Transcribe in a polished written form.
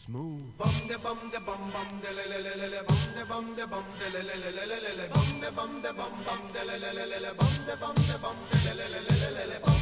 Smooth. Bum de bum de bum bum de le le le le le bum de bum de bum de le le le le le le le bum de bum de bum bum de le le le le le bum de bum de bum de le le le le le le bum